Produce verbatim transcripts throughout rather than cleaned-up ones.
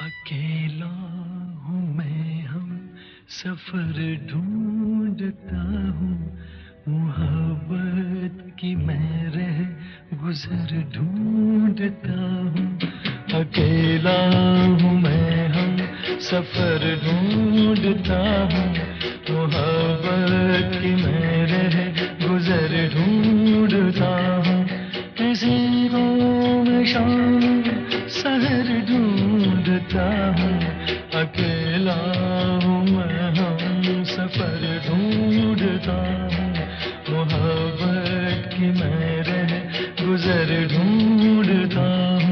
अकेला हूँ मैं, हम सफर ढूंढता हूँ, मोहब्बत की मैं रह गुजर ढूंढता हूँ। अकेला हूँ मैं, हम सफर ढूंढता हूँ, मोहब्बत की मैं रह गुजर ढूंढता हूँ। किसी को मैं शाम सहर ढूंढता हूँ, अकेला हूँ मैं, हम सफर ढूंढता हूँ, मोहब्बत की मैं रह गुजर ढूंढता हूँ।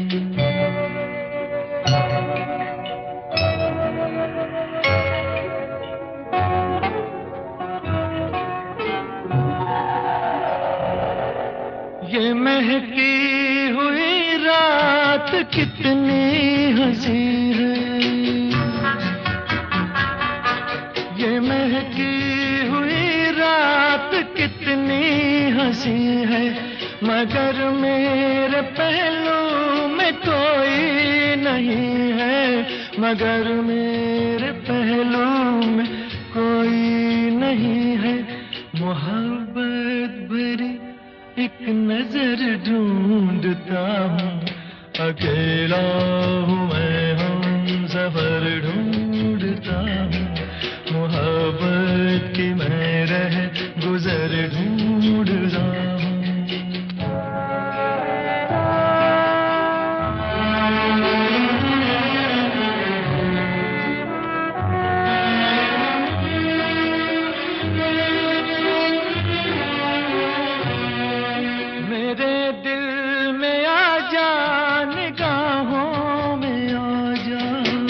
ये महकी हुई रात कितनी हंसी है, ये महकी हुई रात कितनी हंसी है, मगर मेरे पहलू में कोई नहीं है, मगर मेरे पहलू में कोई नहीं है। मोहब्बत भरी एक नजर ढूंढता हूँ, अकेला हूँ मैं, हम सफर ढूंढता हूँ, मोहब्बत की मैं रह गुजर ढूंढता हूँ। मेरे दिल में आ जा, निगाहों में आ जा,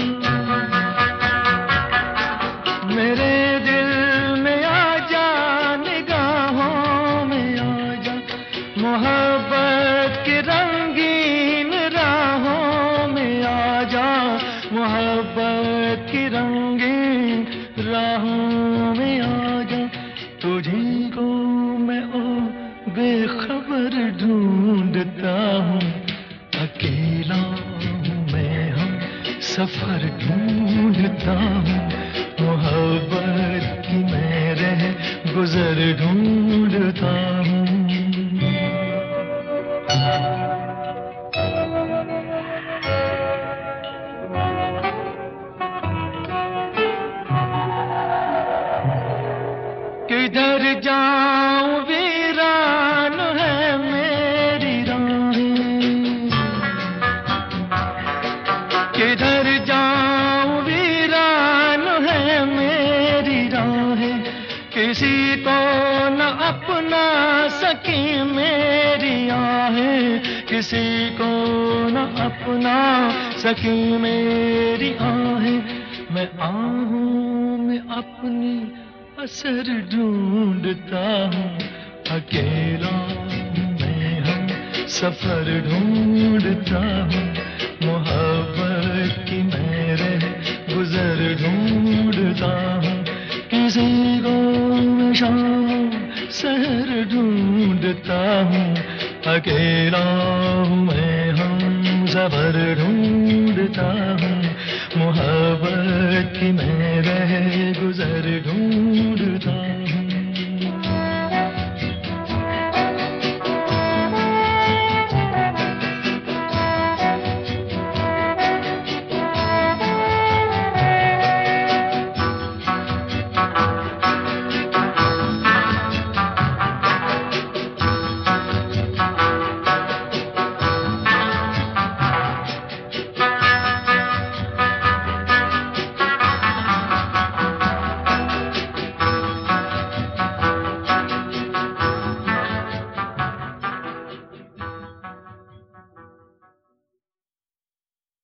मेरे दिल में आ जा, निगाहों में आ जा, मोहब्बत की रंगीन राहों में आ जा, मोहब्बत की रंगीन राहों में आ जा। तुझी को मैं ओ बेखबर ढूंढता हूँ, अकेला हूँ मैं, हम सफर ढूंढता हूँ, मोहब्बत की मैं रह गुजर ढूंढता हूँ। किधर जाऊं वीरान है मेरी राहें, किधर जाऊं वीरान है मेरी राहें, किसी को न अपना सकी मेरी आहें, किसी को न अपना सकी मेरी आहें। मैं आहूं में अपनी असर ढूंढता हूँ, अकेला मैं, हम सफर ढूंढता हूँ, मोहब्बत की मैं रह गुजर ढूंढता हूँ। किसी को मैं शाम सहर ढूंढता हूँ, अकेला हूँ मैं, हम सफर ढूंढता हूँ, मोहब्बत की मैं रह गुजर ढूंढता